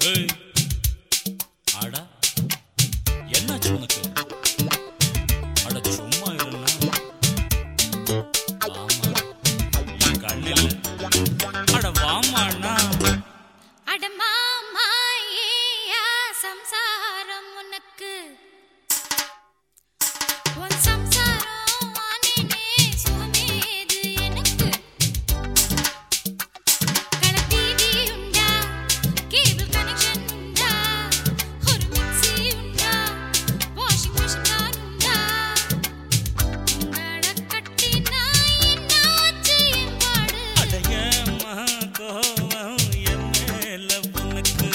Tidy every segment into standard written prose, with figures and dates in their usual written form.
ஏய் அடா என்னாச்சு உனக்கு? அட சும்மா இருன்னா. வாமா என் கண்ணில் அட வாமாண்ணா. அட மாமா ஏயா சம்சாரம் உனக்கு உன் சம்சாரம் ஆனேனே சுகமேது எனக்கு கலர் டிவி உண்டா கேபிள் கனெக்ஷன் உண்டா ஒரு மிக்ஸி உண்டா வாஷிங் மிஷின் தான் உண்டா உங்கள கட்டி நான் என்னாச்சு என் பாடு அட ஏம்மா கோவம் என் மேல உனக்கு?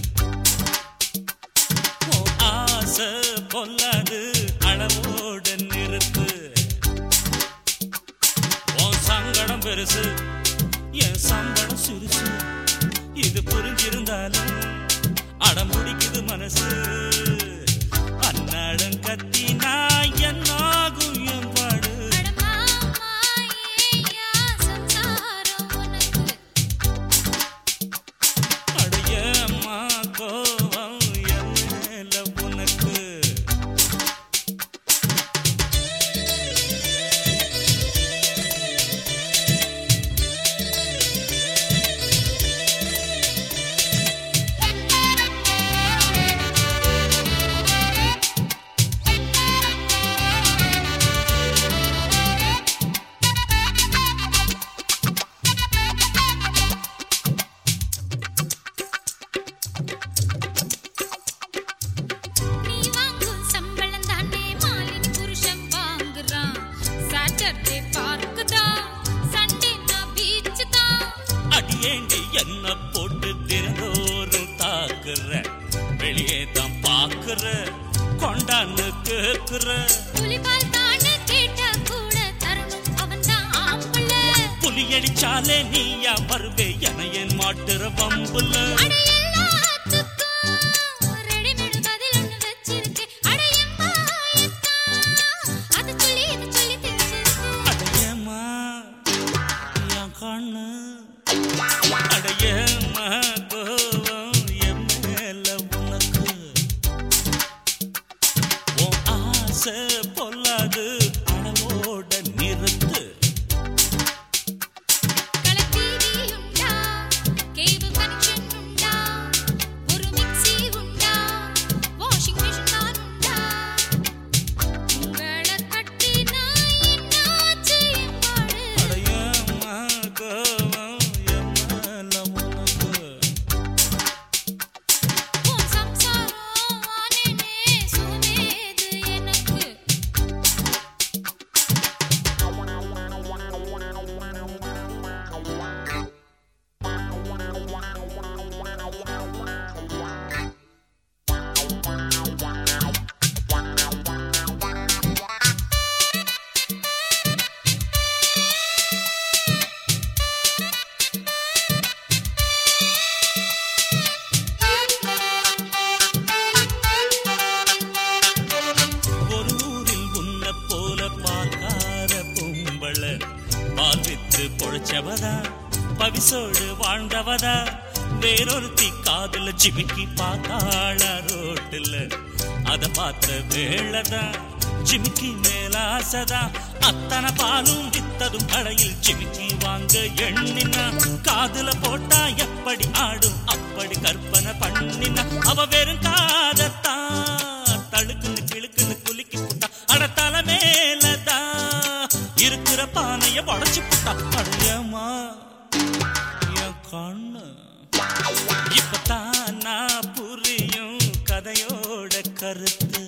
உன் ஆசை பொல்லாது அளவோட நிறுத்து. உன் சங்கடம் பெருசு என் சம்பளம் சிறுசு. இது புரிஞ்சிருந்தாலும் அடம் பிடிக்குது மனசு. அன்னாடம் கத்தினா என்னாகும் என் பாடு? அட மாமா ஏயா சம்சாரம் உனக்கு அட ஏம்மா கோவம் என் மேல உனக்கு? நீ வாங்கும் சம்பளம் தானே மாலின் புருஷன் வாங்குறான். சாட்டர்டே பார்க்கு தான் சண்டே நான் பீச் தான். அடியேண்டி என்ன போட்டு தினந்தோறும் தாக்குற? வெளியே தான் பாக்குற கொண்டான்னு கேக்குற. புலிபால் தானே கேட்டா கூட தரணும் அவன் தான் ஆம்பள. புலியடிச்சாலே நீயா வருவே என என் மாட்டுற வம்புல. அட எல்லாத்துக்கும் ரெடிமேட் பதில் ஒண்ணு வச்சிருக்கேன். அட எம்மா அது சொல்லி இது சொல்லி தெரிஞ்சிருக்கு. அட ஏம்மா என் கண்ணு. அட ஏம்மா கோவம் என் மேல உனக்கு? உன் ஆசை பொல்லாது அளவோட நிறுத்து. கலர் டிவி உண்டா கேபிள் கனெக்ஷன் உண்டா ஒரு மிக்ஸி உண்டா வாஷிங் மிஷின் தான் உண்டா உங்கள கட்டி நான் என்னாச்சு என் பாடு அட ஏம்மா கோவம் என் மேல உனக்கு? உன் சம்சாரம் ஆனேனே சுகமேது எனக்கு ஒரு ஊரில் உன்னை போல பார்க்காத பொம்பள பால் வித்து பொழைச்சவதா பவிசோடு வாழ்ந்தவதா. வேறொருத்தி காதுல ஜிமிக்கி பார்த்தாள ரோட்டுல. அத பார்த்த வேளதான் ஜிமிக்கி மேலாசதா. அத்தனை பாலும் வித்ததும் கடையில் ஜிமிக்கி வாங்க எண்ணினா. காதுல போட்டா எப்படி ஆடும் அப்படி கற்பனை பண்ணினா. அவ வெறும் காதத்தான் தழுக்குன்னு கிழுக்குன்னு குலுக்கி புட்டா. அட தலை மேலதான் இருக்கிற பானைய உடச்சு புட்டா. அடையம்மா என் கண்ணு. இப்பதான் நான் புரியும் கதையோட கருத்து.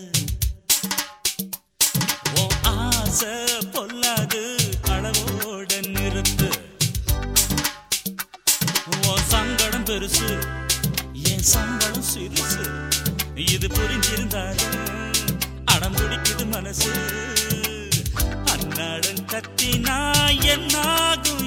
உன் ஆசை பொல்லாது அளவோட நிறுத்து. உன் சங்கடம் பெருசு என் சம்பளம் சிறுசு. இது புரிஞ்சிருந்தாலும் அடம் பிடிக்குது மனசு. அன்னாடம் கத்தினா என்னாகும்